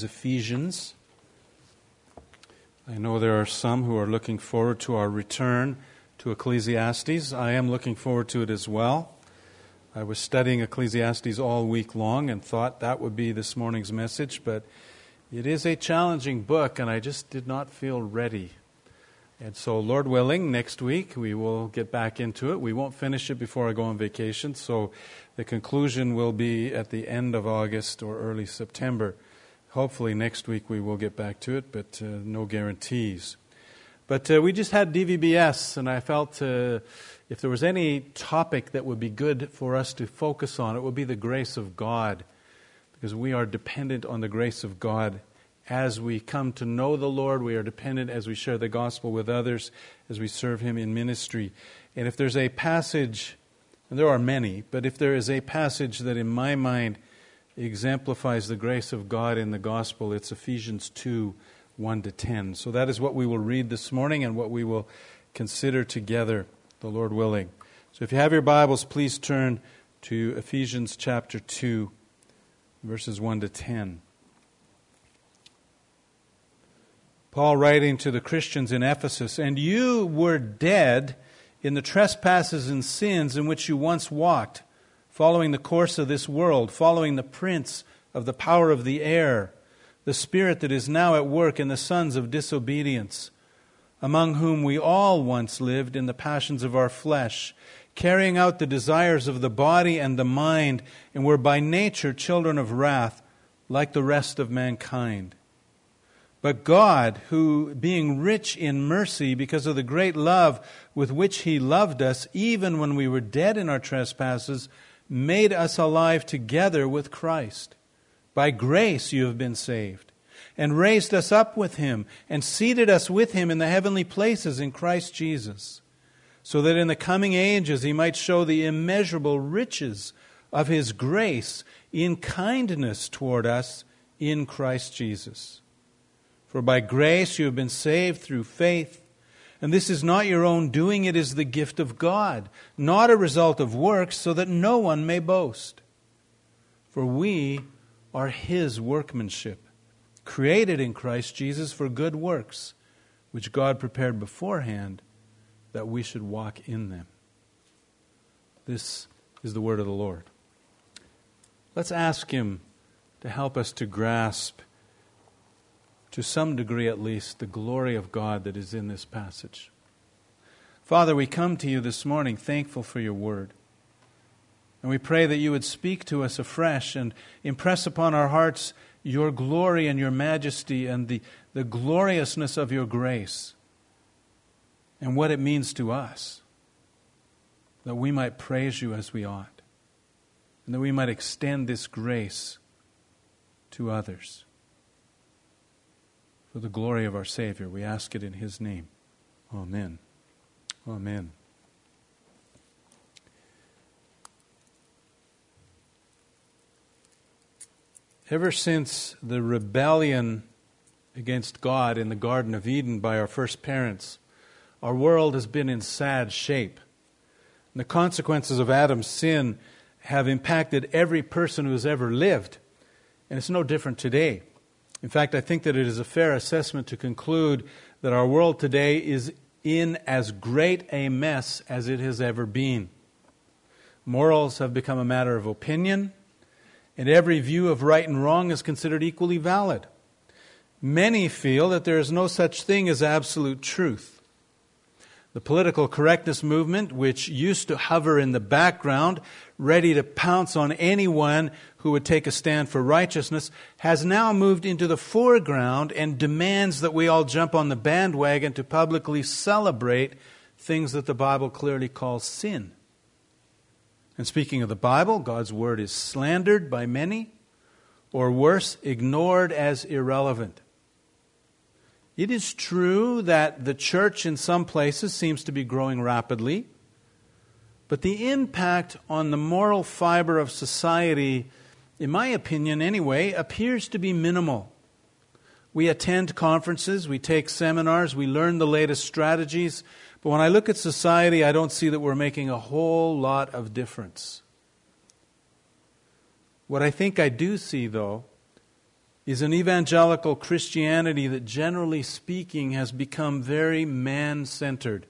is Ephesians. I know there are some who are looking forward to our return to Ecclesiastes. I am looking forward to it as well. I was studying Ecclesiastes all week long and thought that would be this morning's message, but it is a challenging book and I just did not feel ready. And so, Lord willing, next week we will get back into it. We won't finish it before I go on vacation, so the conclusion will be at the end of August or early September. Hopefully next week we will get back to it, but no guarantees. But we just had DVBS, and I felt if there was any topic that would be good for us to focus on, it would be the grace of God, because we are dependent on the grace of God. As we come to know the Lord, we are dependent as we share the gospel with others, as we serve Him in ministry. And if there's a passage, and there are many, but if there is a passage that in my mind exemplifies the grace of God in the gospel, it's Ephesians 2, 1-10. So that is what we will read this morning and what we will consider together, the Lord willing. So if you have your Bibles, please turn to Ephesians chapter 2, verses 1-10. Paul writing to the Christians in Ephesus, "And you were dead in the trespasses and sins in which you once walked, following the course of this world, following the prince of the power of the air, the spirit that is now at work in the sons of disobedience, among whom we all once lived in the passions of our flesh, carrying out the desires of the body and the mind, and were by nature children of wrath, like the rest of mankind. But God, who, being rich in mercy because of the great love with which He loved us, even when we were dead in our trespasses, made us alive together with Christ. By grace you have been saved, and raised us up with Him, and seated us with Him in the heavenly places in Christ Jesus, so that in the coming ages He might show the immeasurable riches of His grace in kindness toward us in Christ Jesus. For by grace you have been saved through faith, and this is not your own doing, it is the gift of God, not a result of works, so that no one may boast. For we are His workmanship, created in Christ Jesus for good works, which God prepared beforehand that we should walk in them." This is the word of the Lord. Let's ask Him to help us to grasp, to some degree at least, the glory of God that is in this passage. Father, we come to You this morning thankful for Your word. And we pray that You would speak to us afresh and impress upon our hearts Your glory and Your majesty and the gloriousness of Your grace and what it means to us, that we might praise You as we ought, and that we might extend this grace to others. For the glory of our Savior, we ask it in His name. Amen. Amen. Ever since the rebellion against God in the Garden of Eden by our first parents, our world has been in sad shape. And the consequences of Adam's sin have impacted every person who has ever lived. And it's no different today. In fact, I think that it is a fair assessment to conclude that our world today is in as great a mess as it has ever been. Morals have become a matter of opinion, and every view of right and wrong is considered equally valid. Many feel that there is no such thing as absolute truth. The political correctness movement, which used to hover in the background, ready to pounce on anyone who would take a stand for righteousness, has now moved into the foreground and demands that we all jump on the bandwagon to publicly celebrate things that the Bible clearly calls sin. And speaking of the Bible, God's Word is slandered by many, or worse, ignored as irrelevant. It is true that the church in some places seems to be growing rapidly, but the impact on the moral fiber of society, in my opinion anyway, appears to be minimal. We attend conferences, we take seminars, we learn the latest strategies, but when I look at society, I don't see that we're making a whole lot of difference. What I think I do see, though, is an evangelical Christianity that, generally speaking, has become very man-centered.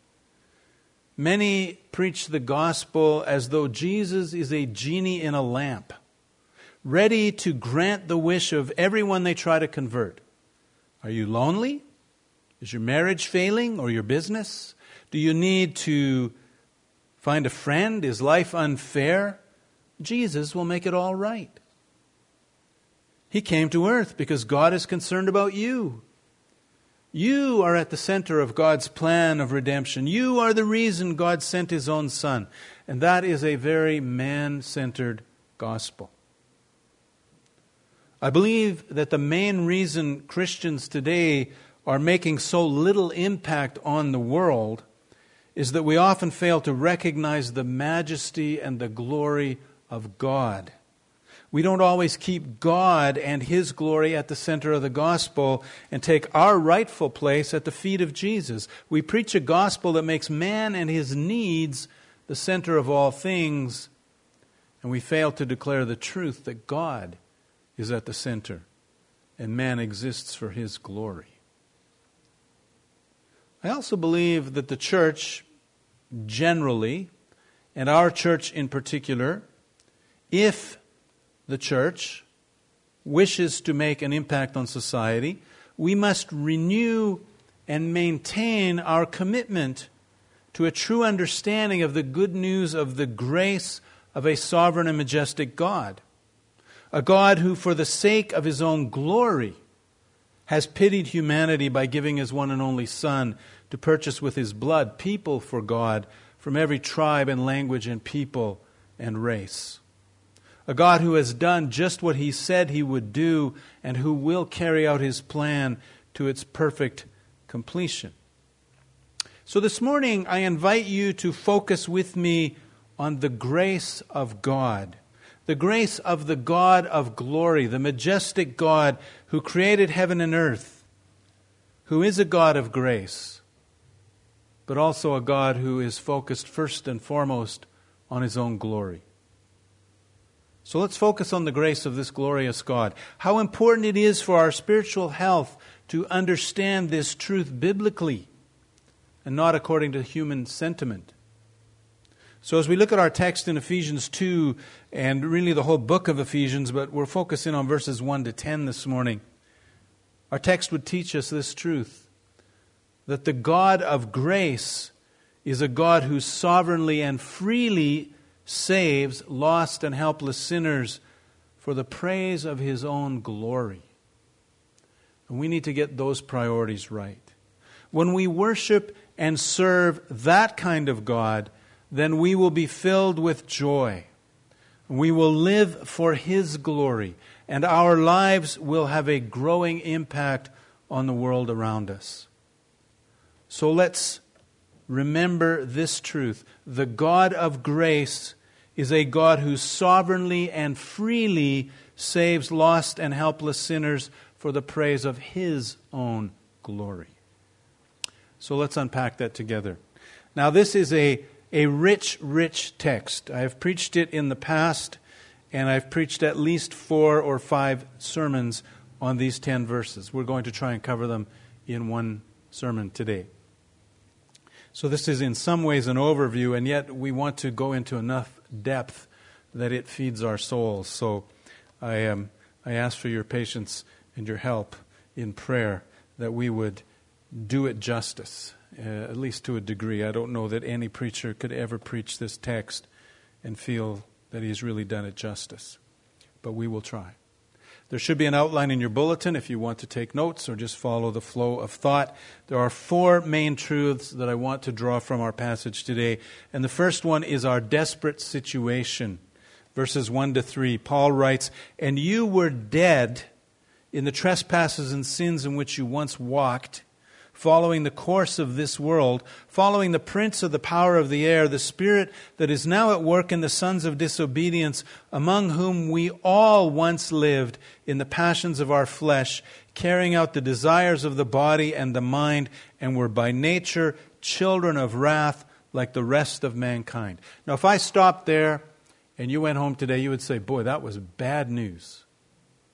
Many preach the gospel as though Jesus is a genie in a lamp, ready to grant the wish of everyone they try to convert. Are you lonely? Is your marriage failing or your business? Do you need to find a friend? Is life unfair? Jesus will make it all right. He came to earth because God is concerned about you. You are at the center of God's plan of redemption. You are the reason God sent His own Son. And that is a very man-centered gospel. I believe that the main reason Christians today are making so little impact on the world is that we often fail to recognize the majesty and the glory of God. We don't always keep God and His glory at the center of the gospel and take our rightful place at the feet of Jesus. We preach a gospel that makes man and his needs the center of all things, and we fail to declare the truth that God is at the center and man exists for His glory. I also believe that the church generally, and our church in particular, if the church wishes to make an impact on society, we must renew and maintain our commitment to a true understanding of the good news of the grace of a sovereign and majestic God. A God who, for the sake of His own glory, has pitied humanity by giving His one and only Son to purchase with His blood people for God from every tribe and language and people and race. A God who has done just what He said He would do and who will carry out His plan to its perfect completion. So this morning I invite you to focus with me on the grace of God. The grace of the God of glory, the majestic God who created heaven and earth, who is a God of grace, but also a God who is focused first and foremost on His own glory. So let's focus on the grace of this glorious God. How important it is for our spiritual health to understand this truth biblically and not according to human sentiment. So as we look at our text in Ephesians 2, and really the whole book of Ephesians, but we're focusing on verses 1 to 10 this morning, our text would teach us this truth, that the God of grace is a God who sovereignly and freely saves lost and helpless sinners for the praise of His own glory. And we need to get those priorities right. When we worship and serve that kind of God, then we will be filled with joy. We will live for His glory, and our lives will have a growing impact on the world around us. So let's remember this truth. The God of grace is a God who sovereignly and freely saves lost and helpless sinners for the praise of His own glory. So let's unpack that together. Now this is a rich, rich text. I have preached it in the past, and I've preached at least 4 or 5 sermons on these 10 verses. We're going to try and cover them in one sermon today. So this is in some ways an overview, and yet we want to go into enough depth that it feeds our souls. So I ask for your patience and your help in prayer that we would do it justice, at least to a degree. I don't know that any preacher could ever preach this text and feel that he's really done it justice. But we will try. There should be an outline in your bulletin if you want to take notes or just follow the flow of thought. There are 4 main truths that I want to draw from our passage today. And the first one is our desperate situation. Verses 1 to 3, Paul writes, "And you were dead in the trespasses and sins in which you once walked, following the course of this world, following the prince of the power of the air, the spirit that is now at work in the sons of disobedience, among whom we all once lived in the passions of our flesh, carrying out the desires of the body and the mind, and were by nature children of wrath like the rest of mankind." Now, if I stopped there and you went home today, you would say, boy, that was bad news.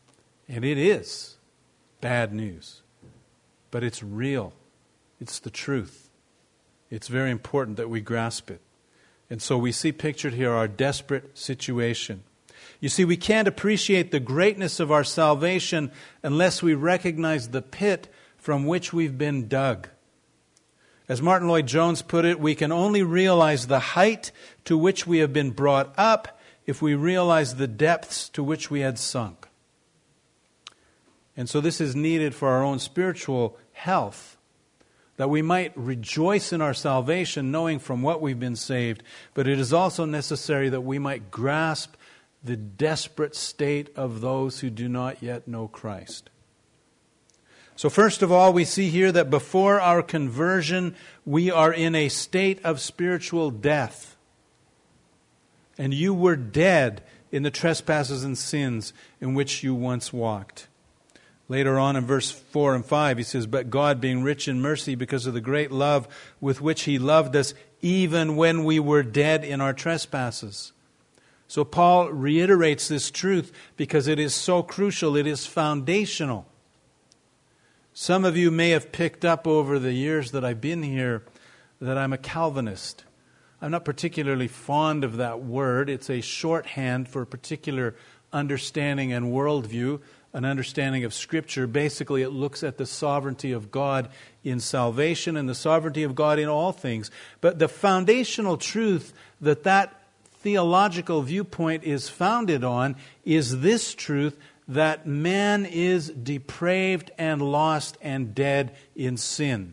And it is bad news. But it's real. It's the truth. It's very important that we grasp it. And so we see pictured here our desperate situation. You see, we can't appreciate the greatness of our salvation unless we recognize the pit from which we've been dug. As Martin Lloyd-Jones put it, we can only realize the height to which we have been brought up if we realize the depths to which we had sunk. And so this is needed for our own spiritual health, that we might rejoice in our salvation, knowing from what we've been saved, but it is also necessary that we might grasp the desperate state of those who do not yet know Christ. So first of all, we see here that before our conversion, we are in a state of spiritual death. And you were dead in the trespasses and sins in which you once walked. Later on in verse 4 and 5, he says, "But God, being rich in mercy because of the great love with which He loved us, even when we were dead in our trespasses." So Paul reiterates this truth because it is so crucial. It is foundational. Some of you may have picked up over the years that I've been here that I'm a Calvinist. I'm not particularly fond of that word. It's a shorthand for a particular understanding and worldview, an understanding of Scripture. Basically, it looks at the sovereignty of God in salvation and the sovereignty of God in all things. But the foundational truth that theological viewpoint is founded on is this truth, that man is depraved and lost and dead in sin.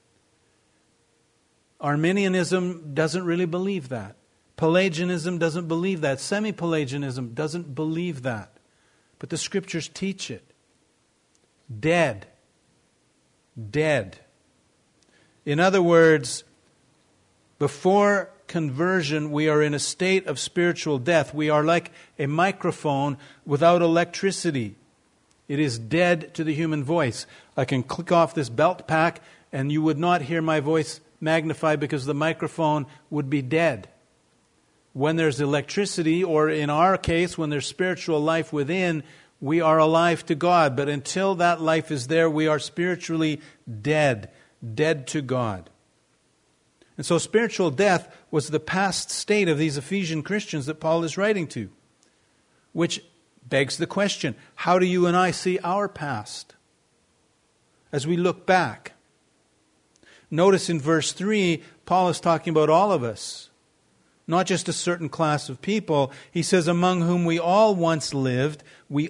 Arminianism doesn't really believe that. Pelagianism doesn't believe that. Semi-Pelagianism doesn't believe that. But the Scriptures teach it. Dead. Dead. In other words, before conversion, we are in a state of spiritual death. We are like a microphone without electricity. It is dead to the human voice. I can click off this belt pack and you would not hear my voice magnified because the microphone would be dead. When there's electricity, or in our case, when there's spiritual life within, we are alive to God. But until that life is there, we are spiritually dead, dead to God. And so spiritual death was the past state of these Ephesian Christians that Paul is writing to. Which begs the question, how do you and I see our past as we look back? Notice in verse 3, Paul is talking about all of us, not just a certain class of people. He says, among whom we all once lived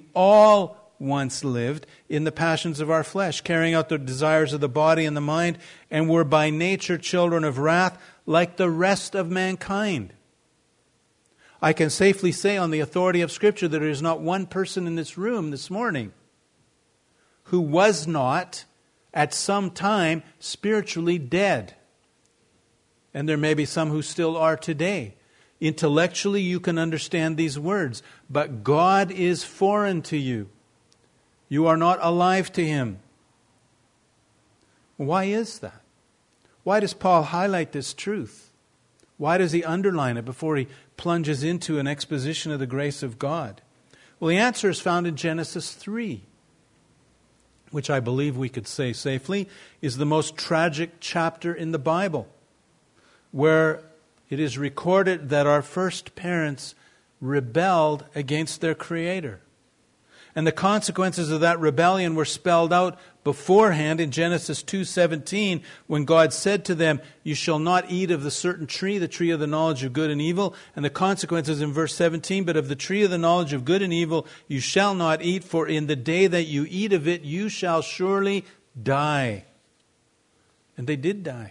in the passions of our flesh, carrying out the desires of the body and the mind, and were by nature children of wrath, like the rest of mankind. I can safely say on the authority of Scripture that there is not one person in this room this morning who was not at some time spiritually dead. And there may be some who still are today. Intellectually, you can understand these words, but God is foreign to you. You are not alive to Him. Why is that? Why does Paul highlight this truth? Why does he underline it before he plunges into an exposition of the grace of God? Well, the answer is found in Genesis 3, which I believe we could say safely is the most tragic chapter in the Bible, where it is recorded that our first parents rebelled against their Creator. And the consequences of that rebellion were spelled out beforehand in Genesis 2:17, when God said to them, "You shall not eat of the certain tree, the tree of the knowledge of good and evil." And the consequences in verse 17, "But of the tree of the knowledge of good and evil you shall not eat, for in the day that you eat of it you shall surely die." And they did die.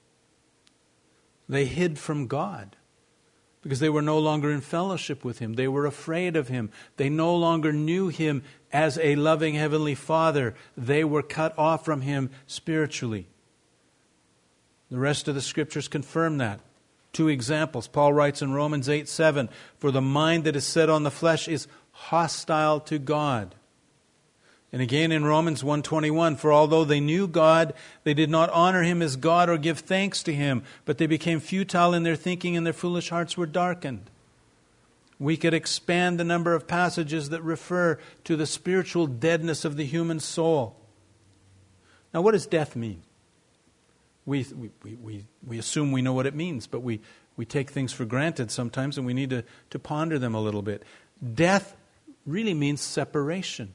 They hid from God because they were no longer in fellowship with Him. They were afraid of Him. They no longer knew Him as a loving Heavenly Father. They were cut off from Him spiritually. The rest of the Scriptures confirm that. 2 examples. Paul writes in Romans 8:7, "For the mind that is set on the flesh is hostile to God." And again in Romans 1:21, "For although they knew God, they did not honor Him as God or give thanks to Him, but they became futile in their thinking and their foolish hearts were darkened." We could expand the number of passages that refer to the spiritual deadness of the human soul. Now, what does death mean? We assume we know what it means, but we take things for granted sometimes, and we need to ponder them a little bit. Death really means separation.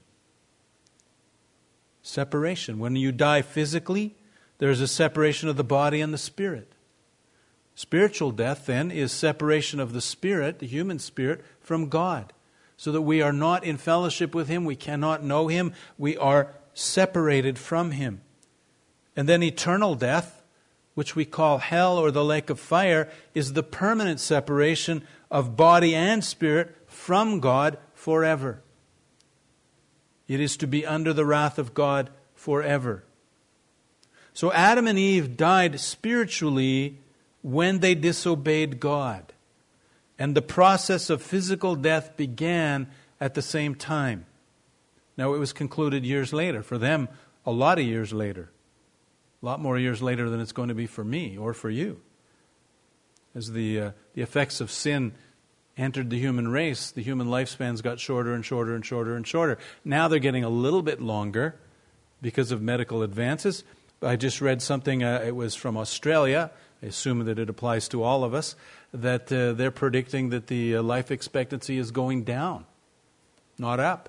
Separation. When you die physically, there's a separation of the body and the spirit. Spiritual death, then, is separation of the spirit, the human spirit, from God, so that we are not in fellowship with Him, we cannot know Him, we are separated from Him. And then eternal death, which we call hell or the lake of fire, is the permanent separation of body and spirit from God forever. It is to be under the wrath of God forever. So Adam and Eve died spiritually when they disobeyed God. And the process of physical death began at the same time. Now, it was concluded years later. For them, a lot of years later. A lot more years later than it's going to be for me or for you. As the effects of sin entered the human race, the human lifespans got shorter and shorter and shorter and shorter. Now they're getting a little bit longer because of medical advances. I just read something, it was from Australia, I assume that it applies to all of us, that they're predicting that the life expectancy is going down, not up.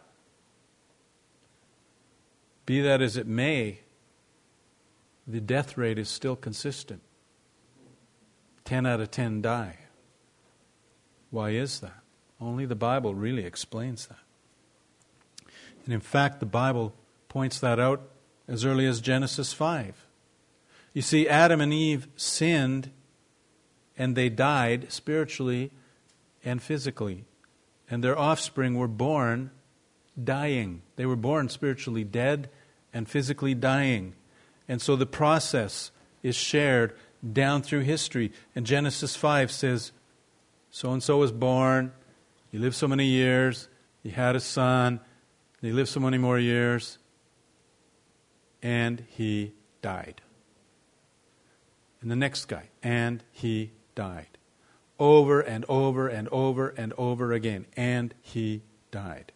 Be that as it may, the death rate is still consistent. 10 out of 10 die. Why is that? Only the Bible really explains that. And in fact, the Bible points that out as early as Genesis 5. You see, Adam and Eve sinned and they died spiritually and physically. And their offspring were born dying. They were born spiritually dead and physically dying. And so the process is shared down through history. And Genesis 5 says, so-and-so was born, he lived so many years, he had a son, he lived so many more years, and he died. And the next guy, and he died. Over and over and over and over again, and he died.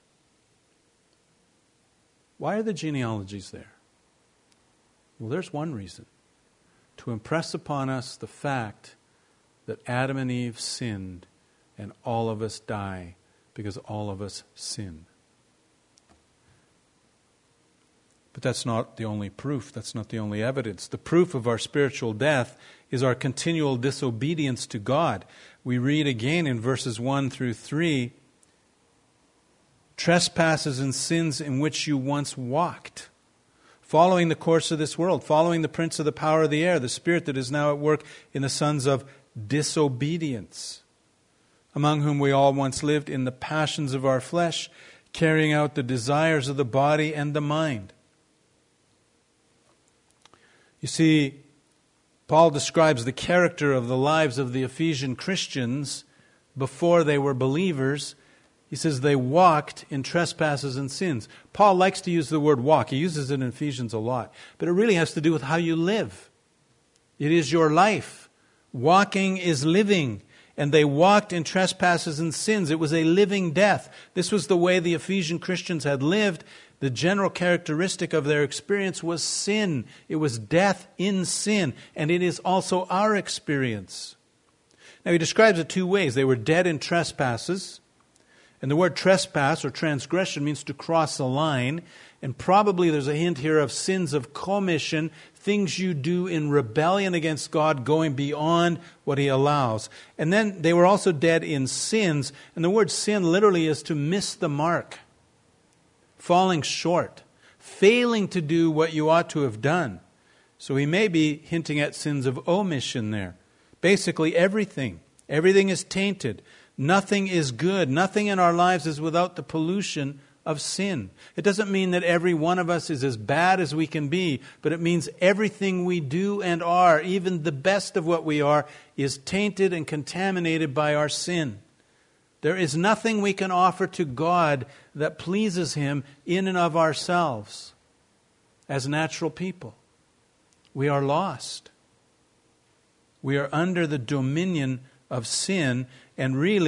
Why are the genealogies there? Well, there's one reason. To impress upon us the fact that Adam and Eve sinned and all of us die because all of us sin. But that's not the only proof. That's not the only evidence. The proof of our spiritual death is our continual disobedience to God. We read again in verses 1 through 3, trespasses and sins in which you once walked, following the course of this world, following the prince of the power of the air, the spirit that is now at work in the sons of disobedience, among whom we all once lived in the passions of our flesh, carrying out the desires of the body and the mind. You see, Paul describes the character of the lives of the Ephesian Christians before they were believers. He says they walked in trespasses and sins. Paul likes to use the word walk. He uses it in Ephesians a lot. But it really has to do with how you live. It is your life. Walking is living. And they walked in trespasses and sins. It was a living death. This was the way the Ephesian Christians had lived. The general characteristic of their experience was sin. It was death in sin. And it is also our experience. Now he describes it two ways. They were dead in trespasses. And the word trespass or transgression means to cross a line. And probably there's a hint here of sins of commission, things you do in rebellion against God, going beyond what He allows. And then they were also dead in sins. And the word sin literally is to miss the mark, falling short, failing to do what you ought to have done. So he may be hinting at sins of omission there. Basically everything is tainted. Nothing is good. Nothing in our lives is without the pollution of sin. It doesn't mean that every one of us is as bad as we can be, but it means everything we do and are, even the best of what we are, is tainted and contaminated by our sin. There is nothing we can offer to God that pleases Him in and of ourselves as natural people. We are lost. We are under the dominion of sin, and really,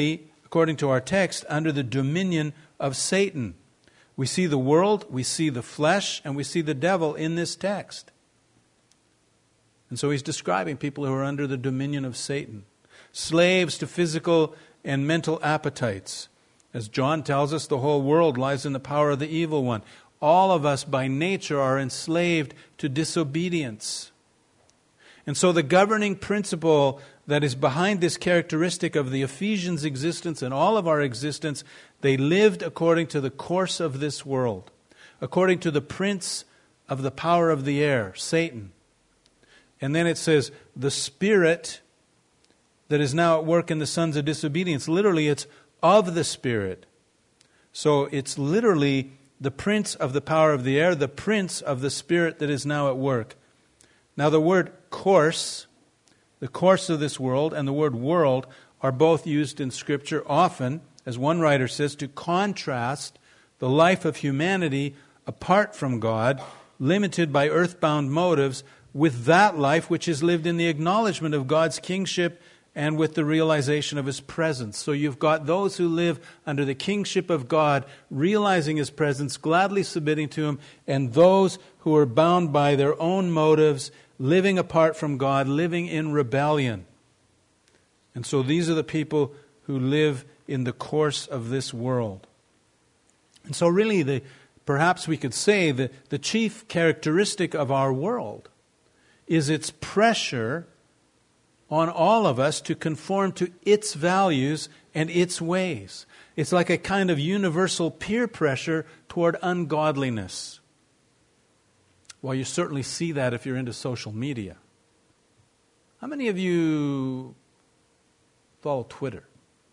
according to our text, under the dominion of Satan. We see the world, we see the flesh, and we see the devil in this text. And so he's describing people who are under the dominion of Satan. Slaves to physical and mental appetites. As John tells us, the whole world lies in the power of the evil one. All of us by nature are enslaved to disobedience. And so the governing principle that is behind this characteristic of the Ephesians' existence and all of our existence, they lived according to the course of this world, according to the prince of the power of the air, Satan. And then it says, the spirit that is now at work in the sons of disobedience. Literally, it's of the Spirit. So it's literally the prince of the power of the air, the prince of the spirit that is now at work. Now the word course, the course of this world, and the word world are both used in Scripture often, as one writer says, to contrast the life of humanity apart from God, limited by earthbound motives, with that life which is lived in the acknowledgement of God's kingship and with the realization of His presence. So you've got those who live under the kingship of God, realizing His presence, gladly submitting to Him, and those who are bound by their own motives, living apart from God, living in rebellion. And so these are the people who live in the course of this world. And so really, perhaps we could say that the chief characteristic of our world is its pressure on all of us to conform to its values and its ways. It's like a kind of universal peer pressure toward ungodliness. Well, you certainly see that if you're into social media. How many of you follow Twitter?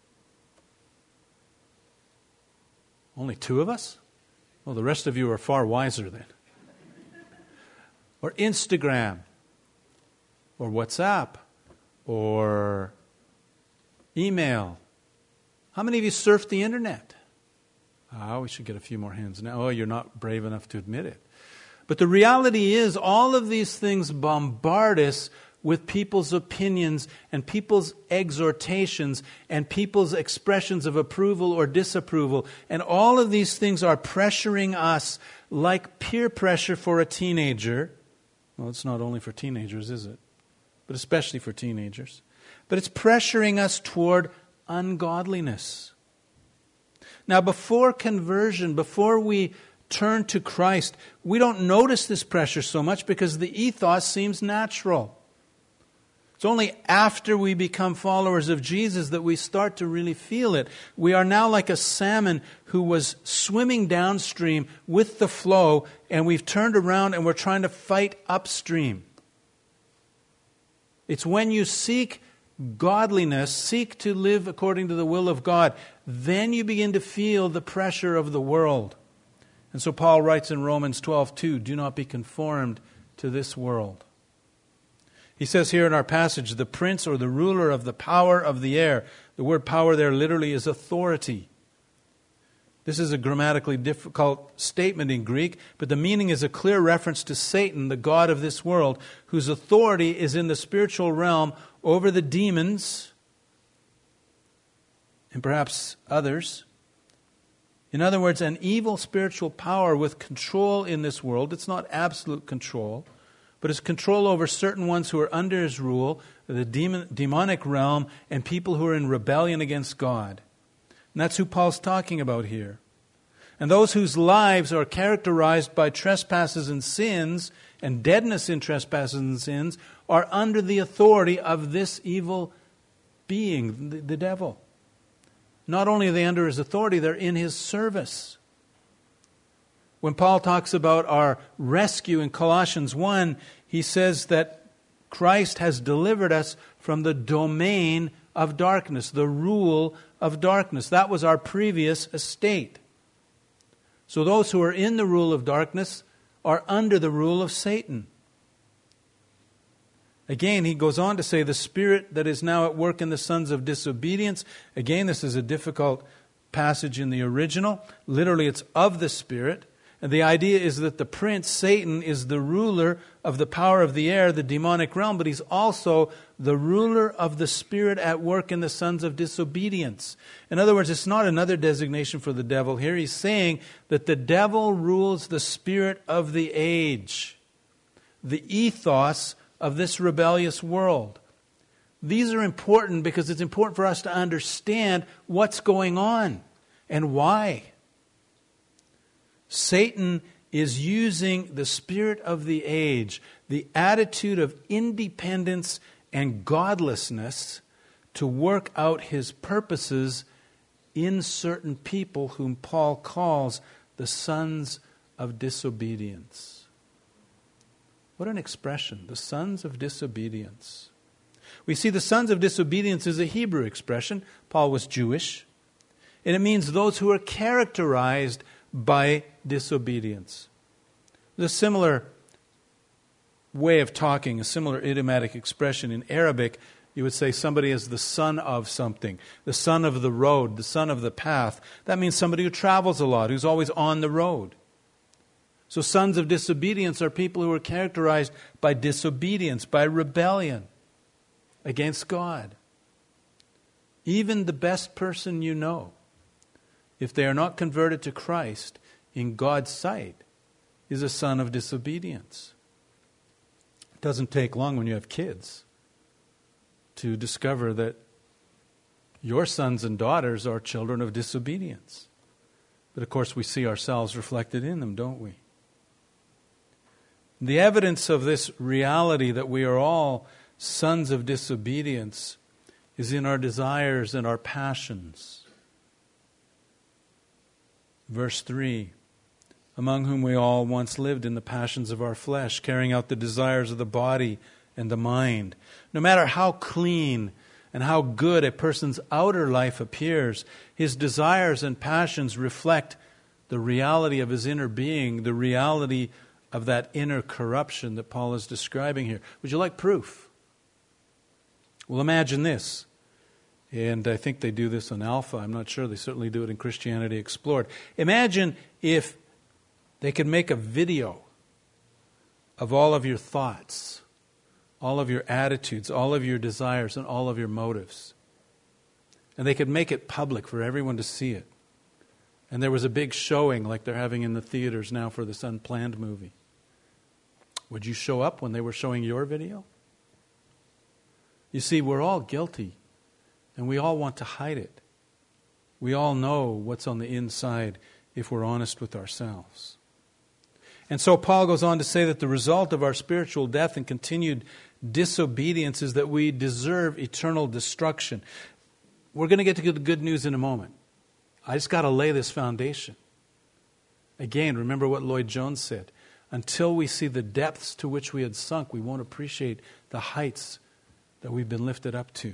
Only 2 of us? Well, the rest of you are far wiser then. Or Instagram, or WhatsApp, or email. How many of you surf the internet? We should get a few more hands now. Oh, you're not brave enough to admit it. But the reality is, all of these things bombard us with people's opinions and people's exhortations and people's expressions of approval or disapproval. And all of these things are pressuring us like peer pressure for a teenager. Well, it's not only for teenagers, is it? But especially for teenagers. But it's pressuring us toward ungodliness. Now, before conversion, before we turn to Christ, we don't notice this pressure so much because the ethos seems natural. It's only after we become followers of Jesus that we start to really feel it. We are now like a salmon who was swimming downstream with the flow, and we've turned around and we're trying to fight upstream. It's when you seek godliness, seek to live according to the will of God, then you begin to feel the pressure of the world. And so Paul writes in Romans 12:2, do not be conformed to this world. He says here in our passage, the prince or the ruler of the power of the air. The word power there literally is authority. This is a grammatically difficult statement in Greek, but the meaning is a clear reference to Satan, the god of this world, whose authority is in the spiritual realm over the demons and perhaps others. In other words, an evil spiritual power with control in this world. It's not absolute control, but it's control over certain ones who are under his rule, the demonic realm, and people who are in rebellion against God. And that's who Paul's talking about here. And those whose lives are characterized by trespasses and sins, and deadness in trespasses and sins, are under the authority of this evil being, the devil. Not only are they under his authority, they're in his service. When Paul talks about our rescue in Colossians 1, he says that Christ has delivered us from the domain of darkness, the rule of darkness. That was our previous estate. So those who are in the rule of darkness are under the rule of Satan. Again, he goes on to say, the spirit that is now at work in the sons of disobedience. Again, this is a difficult passage in the original. Literally, it's of the Spirit. And the idea is that the prince, Satan, is the ruler of the power of the air, the demonic realm, but he's also the ruler of the spirit at work in the sons of disobedience. In other words, it's not another designation for the devil here. He's saying that the devil rules the spirit of the age, the ethos of this rebellious world. These are important because it's important for us to understand what's going on and why. Satan is using the spirit of the age, the attitude of independence and godlessness, to work out his purposes in certain people whom Paul calls the sons of disobedience. What an expression, the sons of disobedience. We see the sons of disobedience is a Hebrew expression. Paul was Jewish. And it means those who are characterized by disobedience. There's a similar way of talking, a similar idiomatic expression. In Arabic, you would say somebody is the son of something, the son of the road, the son of the path. That means somebody who travels a lot, who's always on the road. So sons of disobedience are people who are characterized by disobedience, by rebellion against God. Even the best person you know, if they are not converted to Christ, in God's sight, is a son of disobedience. It doesn't take long when you have kids to discover that your sons and daughters are children of disobedience. But of course we see ourselves reflected in them, don't we? The evidence of this reality that we are all sons of disobedience is in our desires and our passions. Verse 3, among whom we all once lived in the passions of our flesh, carrying out the desires of the body and the mind. No matter how clean and how good a person's outer life appears, his desires and passions reflect the reality of his inner being, the reality of that inner corruption that Paul is describing here. Would you like proof? Well, imagine this. And I think they do this on Alpha. I'm not sure. They certainly do it in Christianity Explored. Imagine if they could make a video of all of your thoughts, all of your attitudes, all of your desires, and all of your motives. And they could make it public for everyone to see it. And there was a big showing like they're having in the theaters now for this Unplanned movie. Would you show up when they were showing your video? You see, we're all guilty. And we all want to hide it. We all know what's on the inside if we're honest with ourselves. And so Paul goes on to say that the result of our spiritual death and continued disobedience is that we deserve eternal destruction. We're going to get to the good news in a moment. I just got to lay this foundation. Again, remember what Lloyd Jones said. Until we see the depths to which we had sunk, we won't appreciate the heights that we've been lifted up to.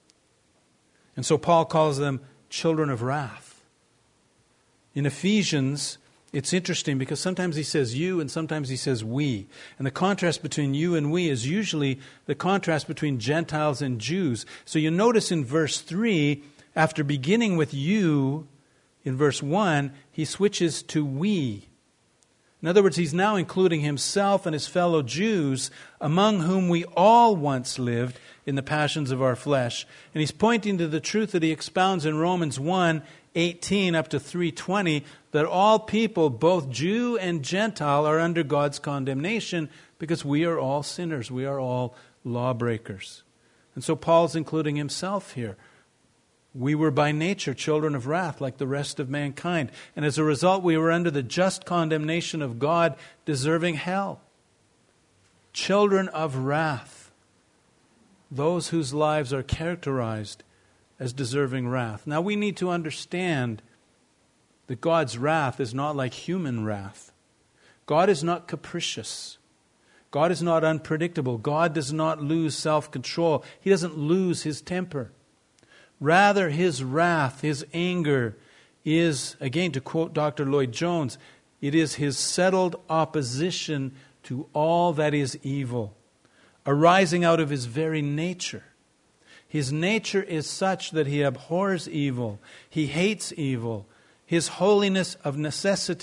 And so Paul calls them children of wrath. In Ephesians, it's interesting because sometimes he says you and sometimes he says we. And the contrast between you and we is usually the contrast between Gentiles and Jews. So you notice in verse 3, after beginning with you, in verse 1, he switches to we. In other words, he's now including himself and his fellow Jews, among whom we all once lived in the passions of our flesh. And he's pointing to the truth that he expounds in Romans 1:18 up to 3:20, that all people, both Jew and Gentile, are under God's condemnation because we are all sinners. We are all lawbreakers. And so Paul's including himself here. We were by nature children of wrath like the rest of mankind. And as a result, we were under the just condemnation of God, deserving hell. Children of wrath. Those whose lives are characterized as deserving wrath. Now we need to understand that God's wrath is not like human wrath. God is not capricious. God is not unpredictable. God does not lose self-control. He doesn't lose his temper. Rather, his wrath, his anger is, again to quote Dr. Lloyd Jones, it is his settled opposition to all that is evil, arising out of his very nature. His nature is such that he abhors evil. He hates evil. His holiness of necessity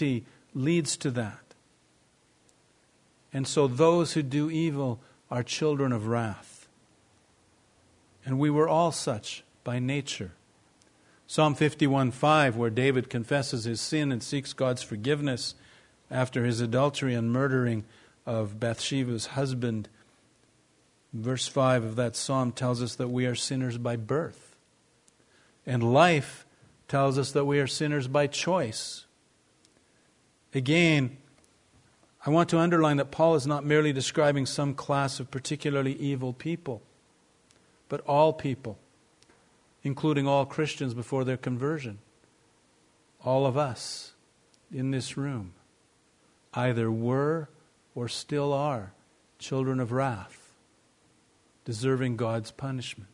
leads to that. And so those who do evil are children of wrath. And we were all such by nature. Psalm 51:5, where David confesses his sin and seeks God's forgiveness after his adultery and murdering of Bathsheba's husband. Verse 5 of that psalm tells us that we are sinners by birth. And life tells us that we are sinners by choice. Again, I want to underline that Paul is not merely describing some class of particularly evil people, but all people, including all Christians before their conversion. All of us in this room either were or still are children of wrath, deserving God's punishment.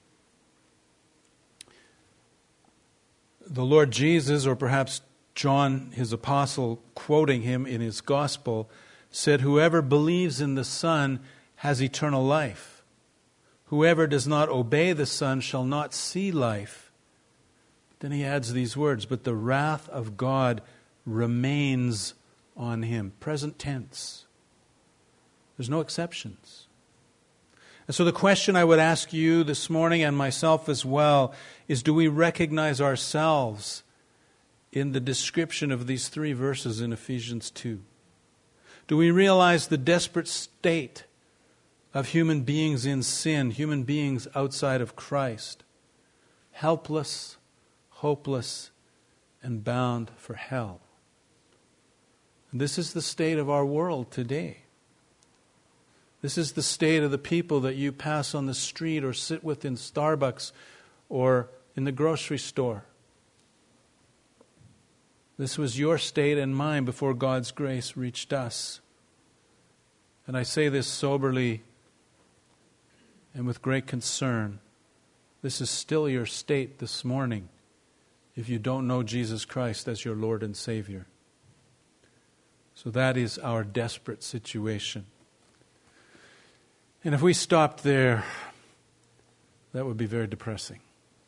The Lord Jesus, or perhaps John, his apostle, quoting him in his gospel, said, "Whoever believes in the Son has eternal life. Whoever does not obey the Son shall not see life." Then he adds these words, "But the wrath of God remains on him." Present tense. There's no exceptions. And so the question I would ask you this morning, and myself as well, is, do we recognize ourselves in the description of these 3 verses in Ephesians 2? Do we realize the desperate state of human beings in sin, human beings outside of Christ, helpless, hopeless, and bound for hell? And this is the state of our world today. This is the state of the people that you pass on the street or sit with in Starbucks or in the grocery store. This was your state and mine before God's grace reached us. And I say this soberly and with great concern. This is still your state this morning if you don't know Jesus Christ as your Lord and Savior. So that is our desperate situation. And if we stopped there, that would be very depressing.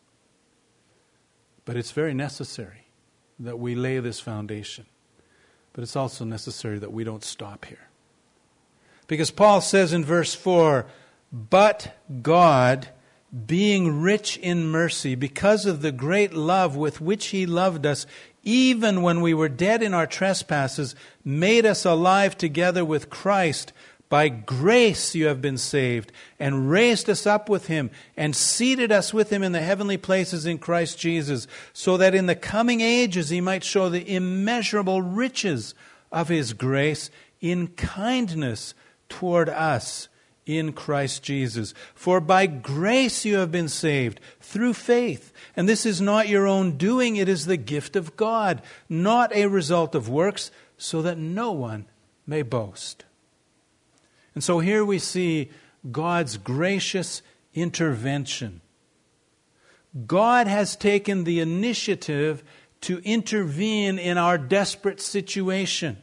But it's very necessary that we lay this foundation. But it's also necessary that we don't stop here. Because Paul says in verse 4, "But God, being rich in mercy, because of the great love with which He loved us, even when we were dead in our trespasses, made us alive together with Christ. By grace you have been saved, and raised us up with Him, and seated us with Him in the heavenly places in Christ Jesus, so that in the coming ages He might show the immeasurable riches of His grace in kindness toward us in Christ Jesus. For by grace you have been saved, through faith. And this is not your own doing, it is the gift of God, not a result of works, so that no one may boast." And so here we see God's gracious intervention. God has taken the initiative to intervene in our desperate situation.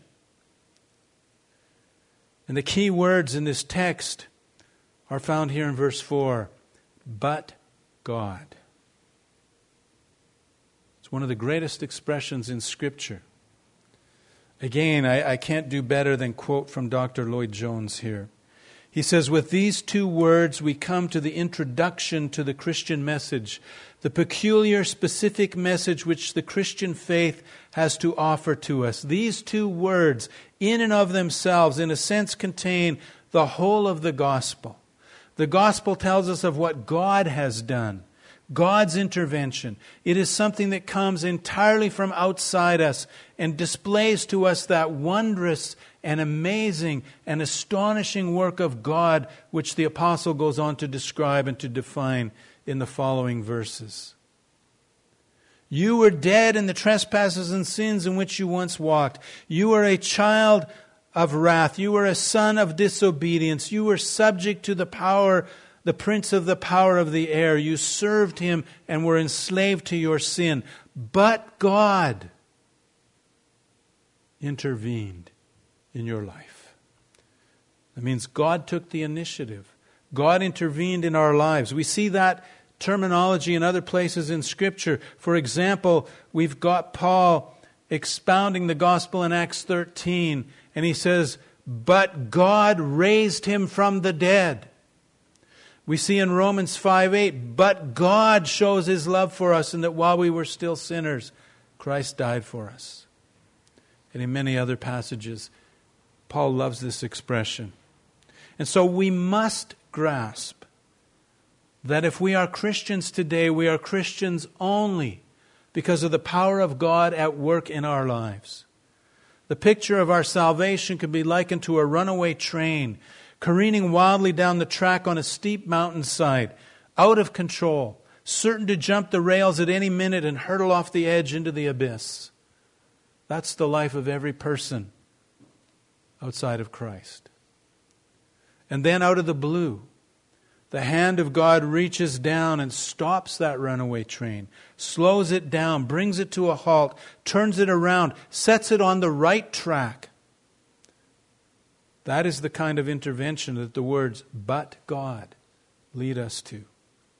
And the key words in this text are found here in verse 4. But God. It's one of the greatest expressions in Scripture. Again, I can't do better than quote from Dr. Lloyd-Jones here. He says, "With these 2 words, we come to the introduction to the Christian message, the peculiar, specific message which the Christian faith has to offer to us." These 2 words, in and of themselves, in a sense, contain the whole of the gospel. The gospel tells us of what God has done, God's intervention. It is something that comes entirely from outside us and displays to us that wondrous and amazing and astonishing work of God, which the apostle goes on to describe and to define in the following verses. "You were dead in the trespasses and sins in which you once walked. You were a child of wrath. You were a son of disobedience. You were subject to the prince of the power of the air. You served him and were enslaved to your sin. But God intervened in your life." That means God took the initiative. God intervened in our lives. We see that terminology in other places in Scripture. For example, we've got Paul expounding the gospel in Acts 13, and he says, but God raised him from the dead. We see in Romans 5:8, but God shows his love for us, and that while we were still sinners, Christ died for us. And in many other passages, Paul loves this expression. And so we must grasp that if we are Christians today, we are Christians only because of the power of God at work in our lives. The picture of our salvation can be likened to a runaway train careening wildly down the track on a steep mountainside, out of control, certain to jump the rails at any minute and hurtle off the edge into the abyss. That's the life of every person outside of Christ. And then out of the blue, the hand of God reaches down and stops that runaway train, slows it down, brings it to a halt, turns it around, sets it on the right track. That is the kind of intervention that the words, but God, lead us to. Do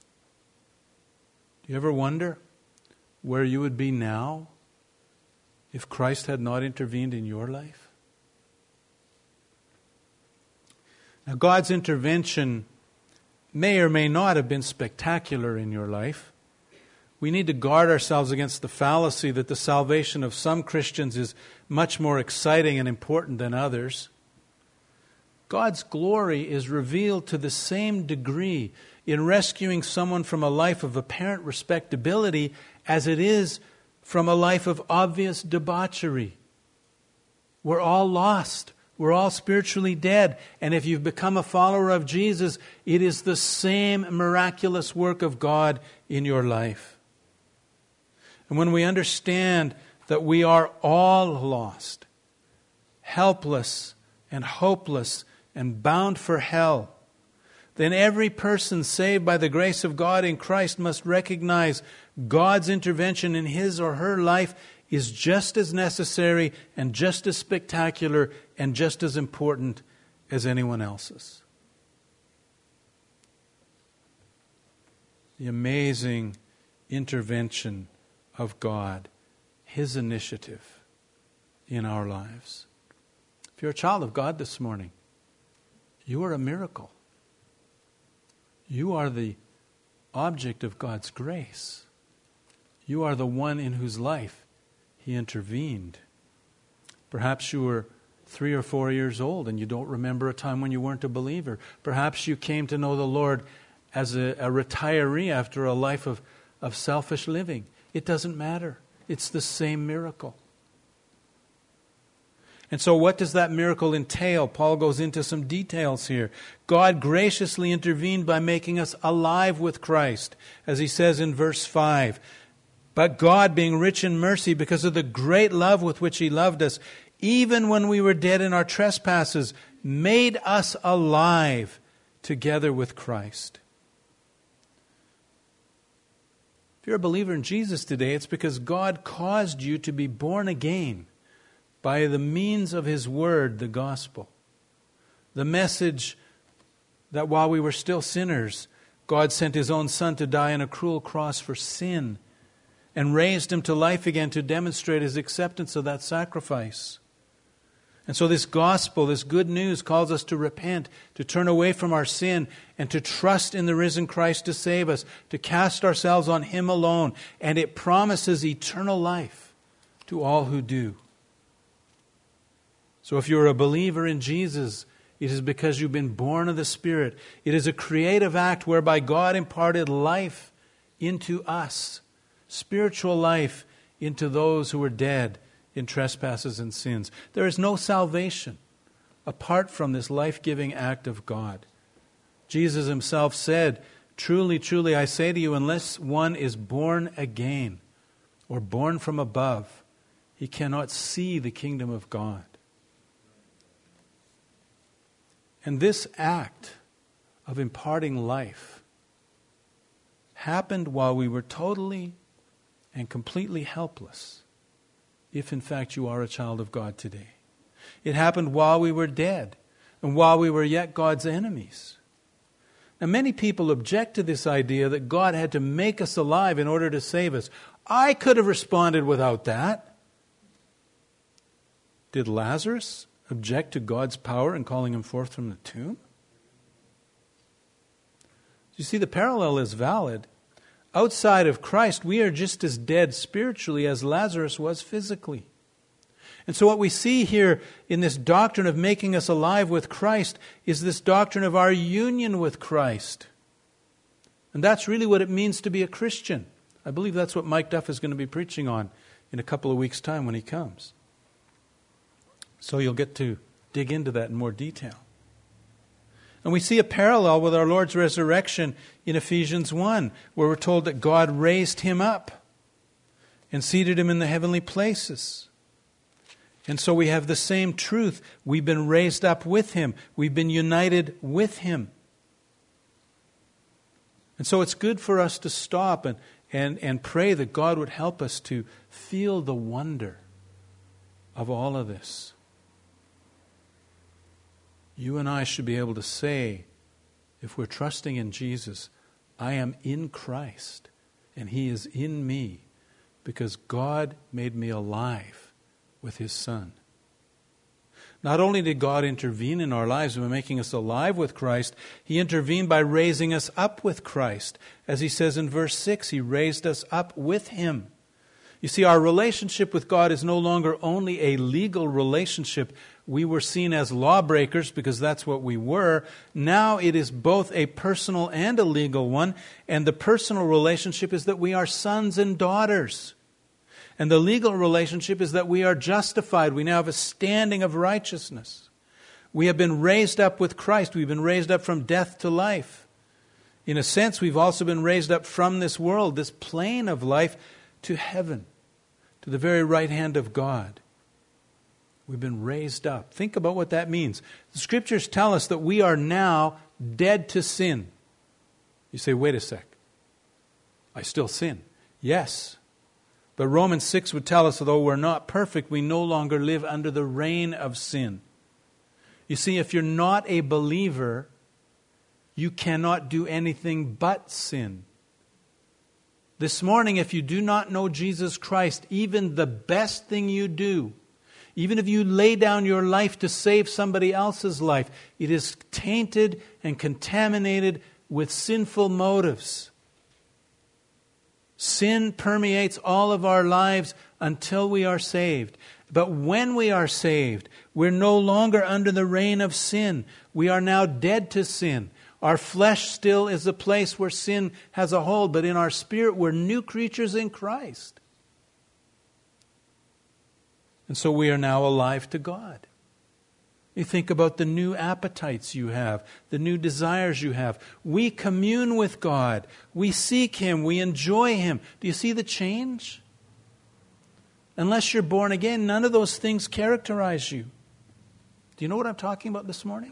you ever wonder where you would be now if Christ had not intervened in your life? Now, God's intervention may or may not have been spectacular in your life. We need to guard ourselves against the fallacy that the salvation of some Christians is much more exciting and important than others. God's glory is revealed to the same degree in rescuing someone from a life of apparent respectability as it is from a life of obvious debauchery. We're all lost. We're all spiritually dead. And if you've become a follower of Jesus, it is the same miraculous work of God in your life. And when we understand that we are all lost, helpless and hopeless and bound for hell, then every person saved by the grace of God in Christ must recognize God's intervention in his or her life is just as necessary and just as spectacular and just as important as anyone else's. The amazing intervention of God, his initiative in our lives. If you're a child of God this morning, you are a miracle. You are the object of God's grace. You are the one in whose life he intervened. Perhaps you were 3 or 4 years old and you don't remember a time when you weren't a believer. Perhaps you came to know the Lord as a retiree after a life of selfish living. It doesn't matter. It's the same miracle. And so what does that miracle entail? Paul goes into some details here. God graciously intervened by making us alive with Christ, as he says in verse 5. But God, being rich in mercy, because of the great love with which he loved us, even when we were dead in our trespasses, made us alive together with Christ. If you're a believer in Jesus today, it's because God caused you to be born again by the means of his word, the gospel. The message that while we were still sinners, God sent his own Son to die on a cruel cross for sin and raised him to life again to demonstrate his acceptance of that sacrifice. And so this gospel, this good news, calls us to repent, to turn away from our sin, and to trust in the risen Christ to save us, to cast ourselves on him alone. And it promises eternal life to all who do. So if you're a believer in Jesus, it is because you've been born of the Spirit. It is a creative act whereby God imparted life into us, spiritual life into those who were dead in trespasses and sins. There is no salvation apart from this life-giving act of God. Jesus himself said, "Truly, truly, I say to you, unless one is born again or born from above, he cannot see the kingdom of God." And this act of imparting life happened while we were totally and completely helpless, if in fact you are a child of God today. It happened while we were dead and while we were yet God's enemies. Now, many people object to this idea that God had to make us alive in order to save us. I could have responded without that. Did Lazarus object to God's power in calling him forth from the tomb? You see, the parallel is valid. Outside of Christ, we are just as dead spiritually as Lazarus was physically. And so what we see here in this doctrine of making us alive with Christ is this doctrine of our union with Christ. And that's really what it means to be a Christian. I believe that's what Mike Duff is going to be preaching on in a couple of weeks' time when he comes. So you'll get to dig into that in more detail. And we see a parallel with our Lord's resurrection in Ephesians 1, where we're told that God raised him up and seated him in the heavenly places. And so we have the same truth. We've been raised up with him. We've been united with him. And so it's good for us to stop and pray that God would help us to feel the wonder of all of this. You and I should be able to say, if we're trusting in Jesus, I am in Christ and he is in me because God made me alive with his Son. Not only did God intervene in our lives by making us alive with Christ, he intervened by raising us up with Christ. As he says in verse 6, he raised us up with him. You see, our relationship with God is no longer only a legal relationship. We were seen as lawbreakers because that's what we were. Now it is both a personal and a legal one. And the personal relationship is that we are sons and daughters. And the legal relationship is that we are justified. We now have a standing of righteousness. We have been raised up with Christ. We've been raised up from death to life. In a sense, we've also been raised up from this world, this plane of life, to heaven, to the very right hand of God. We've been raised up. Think about what that means. The Scriptures tell us that we are now dead to sin. You say, wait a sec. I still sin. Yes. But Romans 6 would tell us, although we're not perfect, we no longer live under the reign of sin. You see, if you're not a believer, you cannot do anything but sin. This morning, if you do not know Jesus Christ, even the best thing you do, even if you lay down your life to save somebody else's life, it is tainted and contaminated with sinful motives. Sin permeates all of our lives until we are saved. But when we are saved, we're no longer under the reign of sin. We are now dead to sin. Our flesh still is a place where sin has a hold, but in our spirit, we're new creatures in Christ. And so we are now alive to God. You think about the new appetites you have, the new desires you have. We commune with God. We seek him. We enjoy him. Do you see the change? Unless you're born again, none of those things characterize you. Do you know what I'm talking about this morning?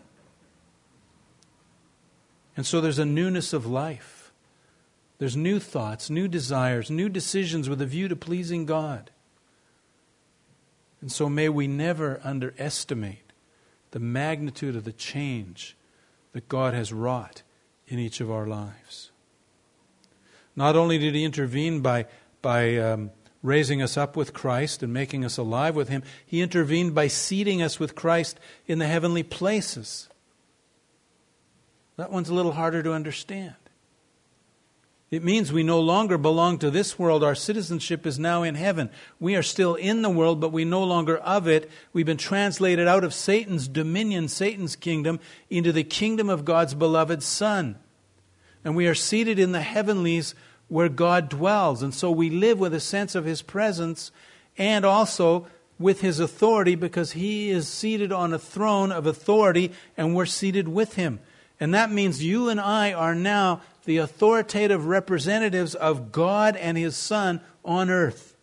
And so there's a newness of life. There's new thoughts, new desires, new decisions with a view to pleasing God. And so may we never underestimate the magnitude of the change that God has wrought in each of our lives. Not only did he intervene by raising us up with Christ and making us alive with him, he intervened by seating us with Christ in the heavenly places. That one's a little harder to understand. It means we no longer belong to this world. Our citizenship is now in heaven. We are still in the world, but we no longer of it. We've been translated out of Satan's dominion, Satan's kingdom, into the kingdom of God's beloved Son. And we are seated in the heavenlies where God dwells. And so we live with a sense of his presence and also with his authority because he is seated on a throne of authority and we're seated with him. And that means you and I are now the authoritative representatives of God and his Son on earth.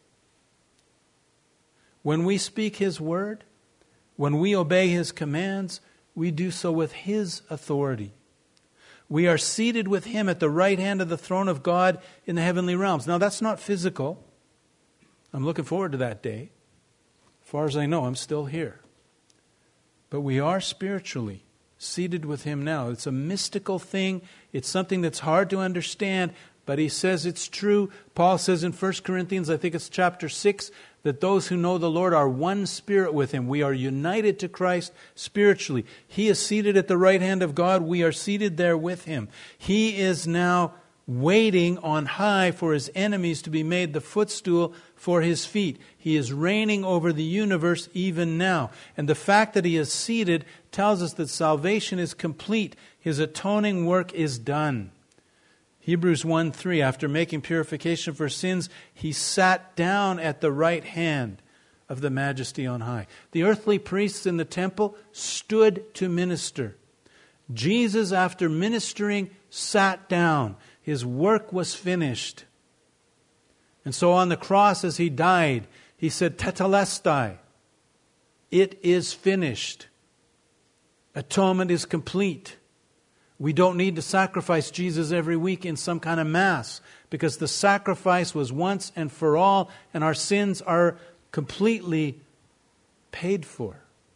When we speak his word, when we obey his commands, we do so with his authority. We are seated with him at the right hand of the throne of God in the heavenly realms. Now that's not physical. I'm looking forward to that day. As far as I know, I'm still here. But we are spiritually seated with him now. It's a mystical thing. It's something that's hard to understand, but he says it's true. Paul says in 1 Corinthians, I think it's chapter 6, that those who know the Lord are one spirit with Him. We are united to Christ spiritually. He is seated at the right hand of God. We are seated there with Him. He is now waiting on high for His enemies to be made the footstool for His feet. He is reigning over the universe even now. And the fact that He is seated tells us that salvation is complete. His atoning work is done. Hebrews 1:3, after making purification for sins, He sat down at the right hand of the Majesty on high. The earthly priests in the temple stood to minister. Jesus, after ministering, sat down. His work was finished. And so on the cross as He died, He said, Tetelestai, it is finished. Atonement is complete. We don't need to sacrifice Jesus every week in some kind of mass, because the sacrifice was once and for all, and our sins are completely paid for.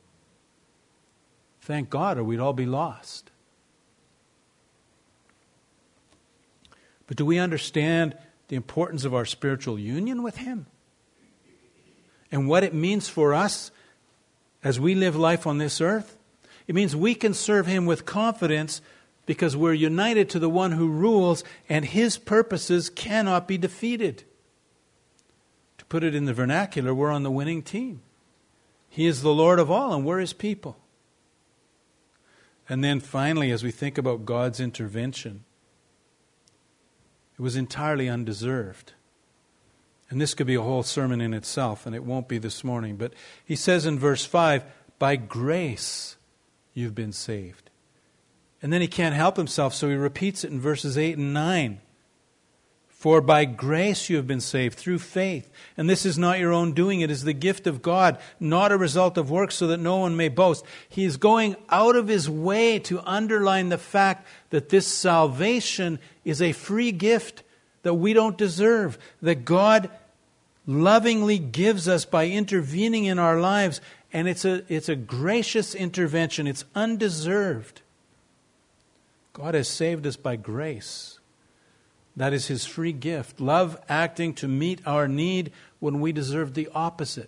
Thank God, or we'd all be lost. But do we understand the importance of our spiritual union with Him? And what it means for us as we live life on this earth? It means we can serve Him with confidence because we're united to the one who rules, and His purposes cannot be defeated. To put it in the vernacular, we're on the winning team. He is the Lord of all, and we're His people. And then finally, as we think about God's intervention, it was entirely undeserved. And this could be a whole sermon in itself, and it won't be this morning. But He says in verse 5, by grace you've been saved. And then He can't help Himself, so He repeats it in verses 8 and 9. For by grace you have been saved through faith. And this is not your own doing. It is the gift of God, not a result of works, so that no one may boast. He is going out of His way to underline the fact that this salvation is a free gift that we don't deserve, that God lovingly gives us by intervening in our lives. And it's a gracious intervention. It's undeserved. God has saved us by grace. That is His free gift. Love acting to meet our need when we deserve the opposite.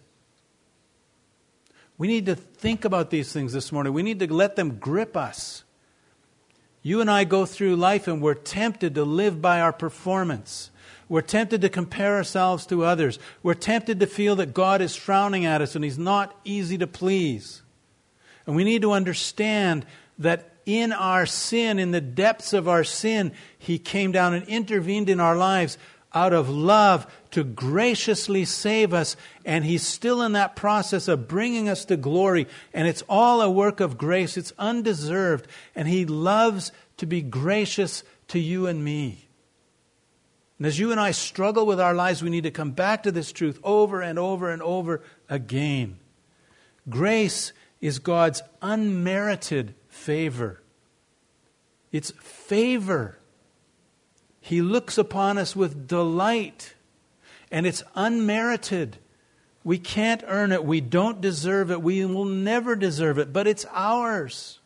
We need to think about these things this morning. We need to let them grip us. You and I go through life and we're tempted to live by our performance. We're tempted to compare ourselves to others. We're tempted to feel that God is frowning at us and He's not easy to please. And we need to understand that in our sin, in the depths of our sin, He came down and intervened in our lives out of love to graciously save us. And He's still in that process of bringing us to glory. And it's all a work of grace. It's undeserved. And He loves to be gracious to you and me. And as you and I struggle with our lives, we need to come back to this truth over and over and over again. Grace is God's unmerited favor. It's favor. He looks upon us with delight, and it's unmerited. We can't earn it. We don't deserve it. We will never deserve it, but it's ours.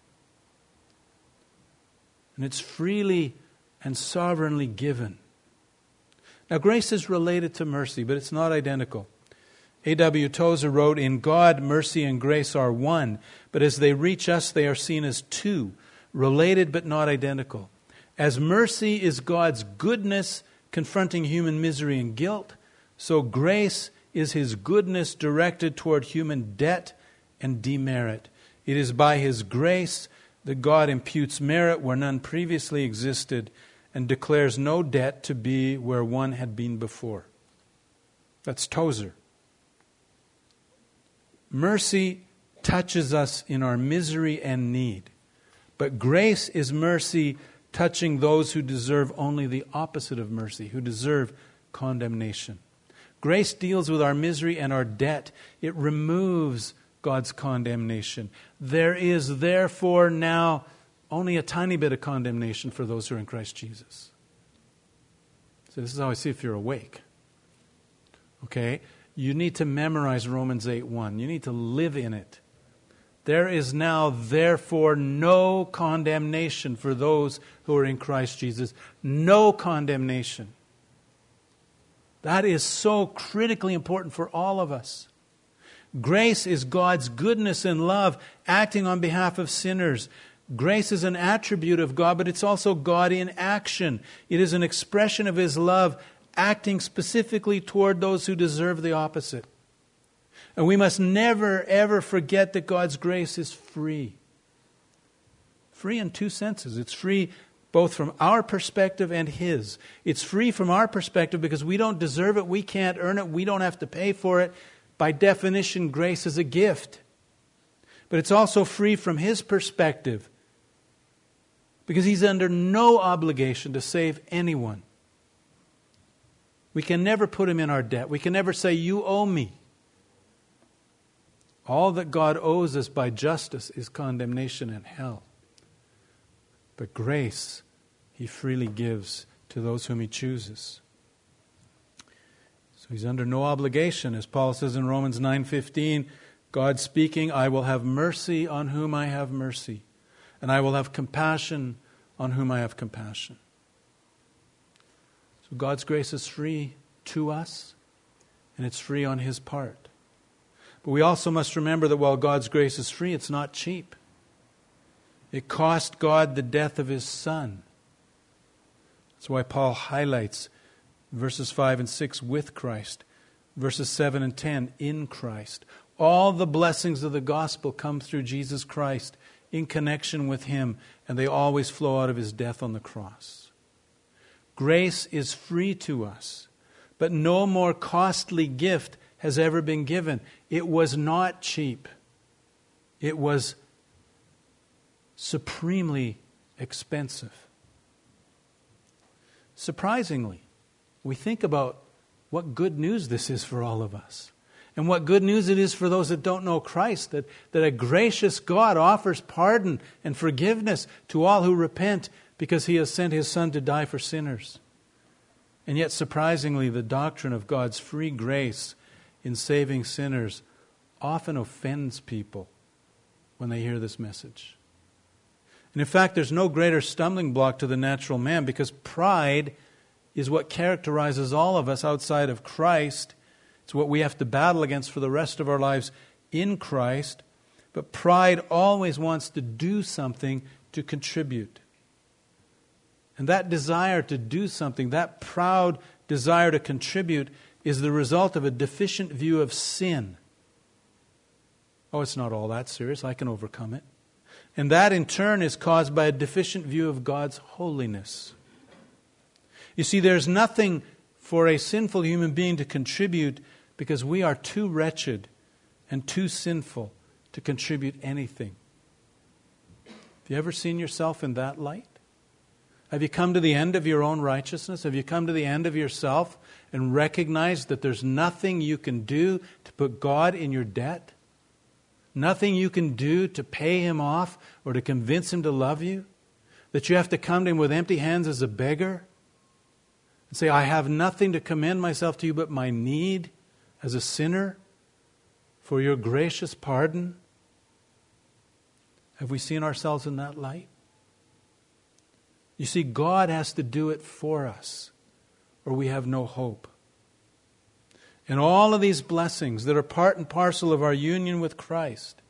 And it's freely and sovereignly given. Now, grace is related to mercy, but it's not identical. A.W. Tozer wrote, in God, mercy and grace are one, but as they reach us, they are seen as two, related but not identical. As mercy is God's goodness confronting human misery and guilt, so grace is His goodness directed toward human debt and demerit. It is by His grace that God imputes merit where none previously existed and declares no debt to be where one had been before. That's Tozer. Mercy touches us in our misery and need. But grace is mercy touching those who deserve only the opposite of mercy, who deserve condemnation. Grace deals with our misery and our debt. It removes God's condemnation. There is therefore now only a tiny bit of condemnation for those who are in Christ Jesus. So this is how I see if you're awake. Okay? You need to memorize Romans 8:1. You need to live in it. There is now, therefore, no condemnation for those who are in Christ Jesus. No condemnation. That is so critically important for all of us. Grace is God's goodness and love acting on behalf of sinners. Grace is an attribute of God, but it's also God in action. It is an expression of His love acting specifically toward those who deserve the opposite. And we must never, ever forget that God's grace is free. Free in two senses. It's free both from our perspective and His. It's free from our perspective because we don't deserve it, we can't earn it, we don't have to pay for it. By definition, grace is a gift. But it's also free from His perspective because He's under no obligation to save anyone. We can never put Him in our debt. We can never say, you owe me. All that God owes us by justice is condemnation and hell. But grace, He freely gives to those whom He chooses. So He's under no obligation. As Paul says in Romans 9:15, God speaking, I will have mercy on whom I have mercy, and I will have compassion on whom I have compassion. So God's grace is free to us, and it's free on His part. But we also must remember that while God's grace is free, it's not cheap. It cost God the death of His Son. That's why Paul highlights verses 5 and 6 with Christ, verses 7 and 10 in Christ. All the blessings of the gospel come through Jesus Christ in connection with Him, and they always flow out of His death on the cross. Grace is free to us, but no more costly gift has ever been given. It was not cheap. It was supremely expensive. Surprisingly, we think about what good news this is for all of us. And what good news it is for those that don't know Christ, that a gracious God offers pardon and forgiveness to all who repent because He has sent His Son to die for sinners. And yet, surprisingly, the doctrine of God's free grace in saving sinners often offends people when they hear this message. And in fact, there's no greater stumbling block to the natural man because pride is what characterizes all of us outside of Christ. It's what we have to battle against for the rest of our lives in Christ. But pride always wants to do something to contribute. And that desire to do something, that proud desire to contribute, is the result of a deficient view of sin. Oh, it's not all that serious. I can overcome it. And that in turn is caused by a deficient view of God's holiness. You see, there's nothing for a sinful human being to contribute because we are too wretched and too sinful to contribute anything. Have you ever seen yourself in that light? Have you come to the end of your own righteousness? Have you come to the end of yourself and recognized that there's nothing you can do to put God in your debt? Nothing you can do to pay Him off or to convince Him to love you? That you have to come to Him with empty hands as a beggar? And say, I have nothing to commend myself to you but my need as a sinner for your gracious pardon? Have we seen ourselves in that light? You see, God has to do it for us, or we have no hope. And all of these blessings that are part and parcel of our union with Christ,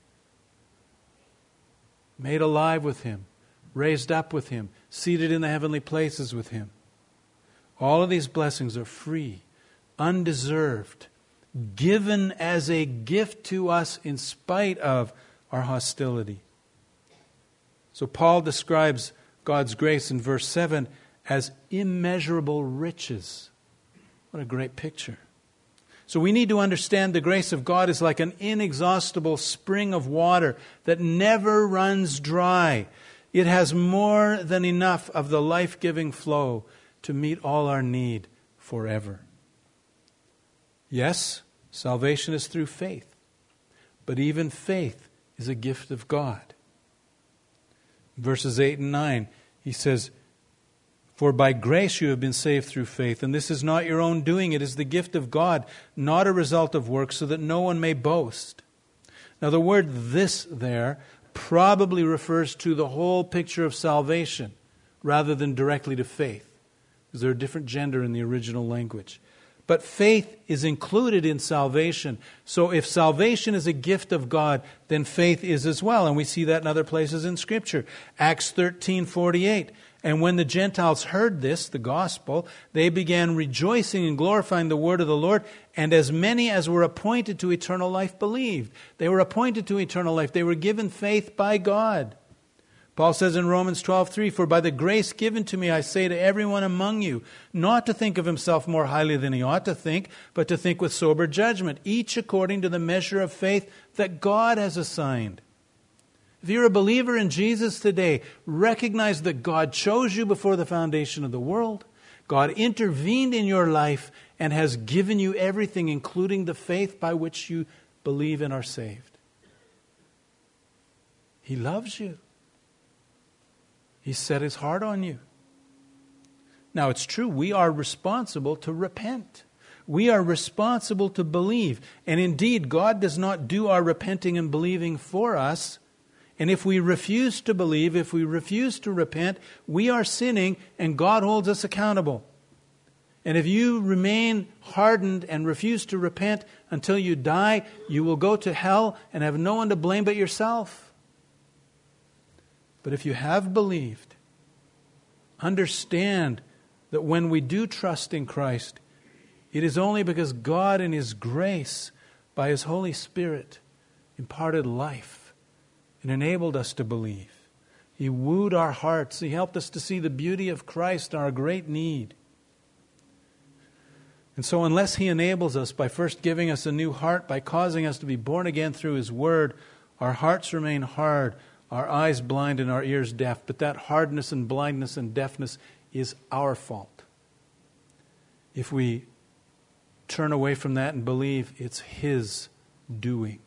made alive with Him, raised up with Him, seated in the heavenly places with Him, all of these blessings are free, undeserved, given as a gift to us in spite of our hostility. So Paul describes God's grace in verse 7 as immeasurable riches. What a great picture. So we need to understand the grace of God is like an inexhaustible spring of water that never runs dry. It has more than enough of the life-giving flow to meet all our need forever. Yes, salvation is through faith, but even faith is a gift of God. Verses 8 and 9, he says, For by grace you have been saved through faith, and this is not your own doing, it is the gift of God, not a result of works, so that no one may boast. Now the word "this" there probably refers to the whole picture of salvation, rather than directly to faith, because they're a different gender in the original language. But faith is included in salvation. So if salvation is a gift of God, then faith is as well. And we see that in other places in Scripture. Acts 13:48. And when the Gentiles heard this, the gospel, they began rejoicing and glorifying the word of the Lord. And as many as were appointed to eternal life believed. They were appointed to eternal life. They were given faith by God. Paul says in Romans 12:3, "For by the grace given to me I say to everyone among you, not to think of himself more highly than he ought to think, but to think with sober judgment, each according to the measure of faith that God has assigned." If you're a believer in Jesus today, recognize that God chose you before the foundation of the world. God intervened in your life and has given you everything, including the faith by which you believe and are saved. He loves you. He set His heart on you. Now, it's true, we are responsible to repent. We are responsible to believe. And indeed, God does not do our repenting and believing for us. And if we refuse to believe, if we refuse to repent, we are sinning and God holds us accountable. And if you remain hardened and refuse to repent until you die, you will go to hell and have no one to blame but yourself. But if you have believed, understand that when we do trust in Christ, it is only because God in His grace, by His Holy Spirit, imparted life and enabled us to believe. He wooed our hearts. He helped us to see the beauty of Christ, our great need. And so unless He enables us by first giving us a new heart, by causing us to be born again through His Word, our hearts remain hard, our eyes blind and our ears deaf. But that hardness and blindness and deafness is our fault. If we turn away from that and believe, it's His doing.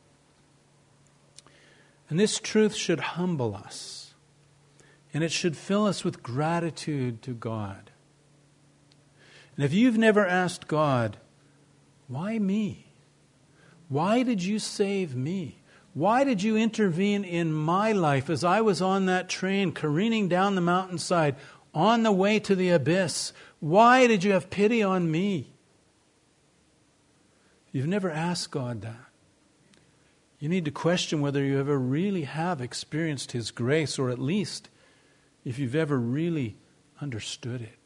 And this truth should humble us. And it should fill us with gratitude to God. And if you've never asked God, why me? Why did you save me? Why did you intervene in my life as I was on that train careening down the mountainside on the way to the abyss? Why did you have pity on me? If you've never asked God that, you need to question whether you ever really have experienced His grace, or at least if you've ever really understood it.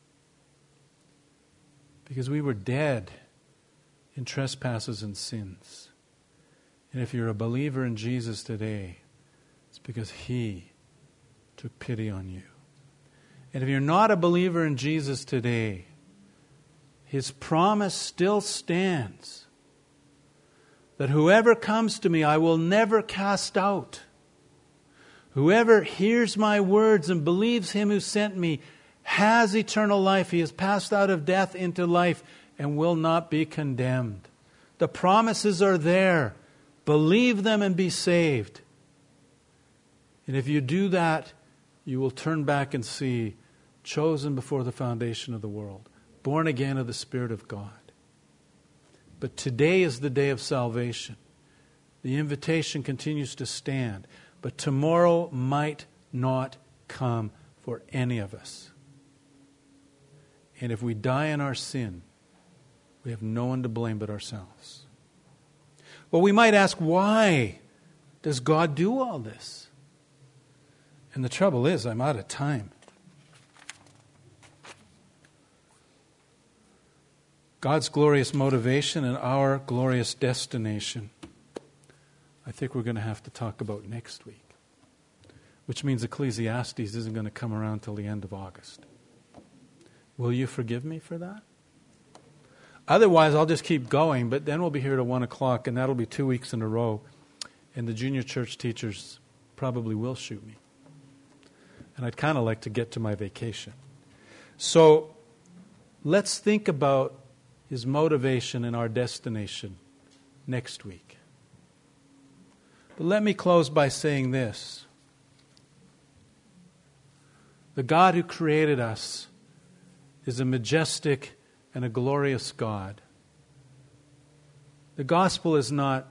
Because we were dead in trespasses and sins. And if you're a believer in Jesus today, it's because He took pity on you. And if you're not a believer in Jesus today, His promise still stands. That whoever comes to me, I will never cast out. Whoever hears my words and believes Him who sent me has eternal life. He has passed out of death into life and will not be condemned. The promises are there. Believe them and be saved. And if you do that, you will turn back and see, chosen before the foundation of the world, born again of the Spirit of God. But today is the day of salvation. The invitation continues to stand. But tomorrow might not come for any of us. And if we die in our sin, we have no one to blame but ourselves. Well, we might ask, why does God do all this? And the trouble is, I'm out of time. God's glorious motivation and our glorious destination, I think we're going to have to talk about next week. Which means Ecclesiastes isn't going to come around till the end of August. Will you forgive me for that? Otherwise, I'll just keep going, but then we'll be here till 1 o'clock, and that'll be 2 weeks in a row. And the junior church teachers probably will shoot me. And I'd kind of like to get to my vacation. So let's think about His motivation and our destination next week. But let me close by saying this. The God who created us is a majestic and a glorious God. The gospel is not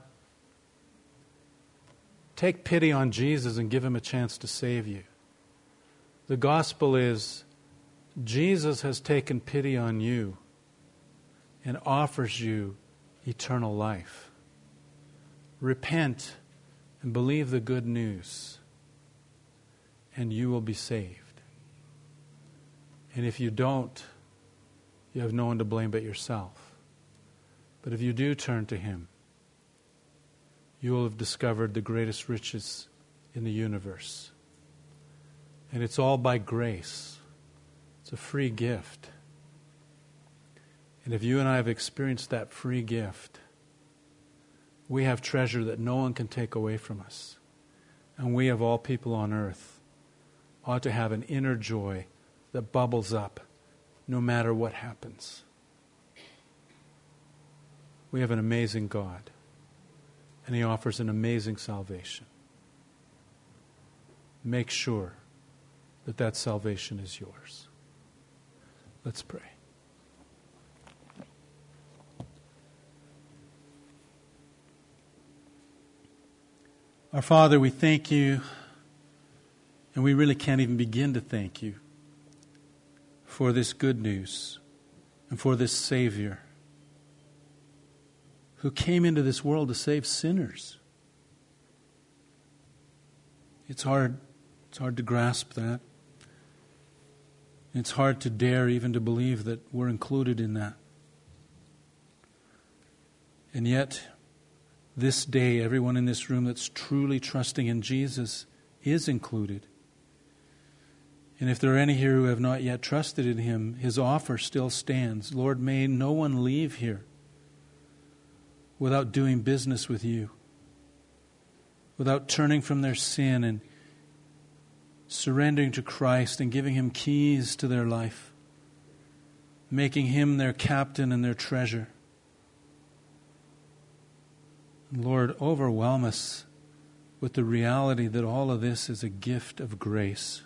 take pity on Jesus and give Him a chance to save you. The gospel is Jesus has taken pity on you and offers you eternal life. Repent and believe the good news, and you will be saved. And if you don't, you have no one to blame but yourself. But if you do turn to Him, you will have discovered the greatest riches in the universe. And it's all by grace. It's a free gift. And if you and I have experienced that free gift, we have treasure that no one can take away from us. And we, of all people on earth, ought to have an inner joy that bubbles up no matter what happens. We have an amazing God, and He offers an amazing salvation. Make sure that that salvation is yours. Let's pray. Our Father, we thank You, and we really can't even begin to thank You for this good news and for this Savior who came into this world to save sinners. It's hard to grasp that. It's hard to dare even to believe that we're included in that. And yet, this day, everyone in this room that's truly trusting in Jesus is included. And if there are any here who have not yet trusted in Him, His offer still stands. Lord, may no one leave here without doing business with You, without turning from their sin and surrendering to Christ and giving Him keys to their life, making Him their captain and their treasure. Lord, overwhelm us with the reality that all of this is a gift of grace.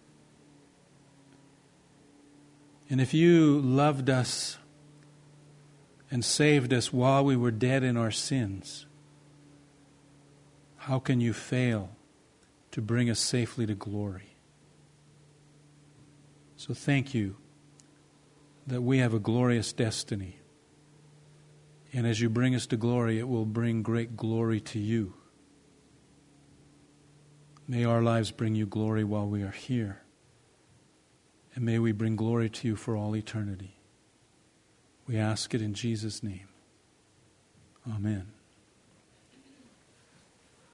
And if You loved us and saved us while we were dead in our sins, how can You fail to bring us safely to glory? So thank You that we have a glorious destiny. And as You bring us to glory, it will bring great glory to You. May our lives bring You glory while we are here. And may we bring glory to You for all eternity. We ask it in Jesus' name. Amen.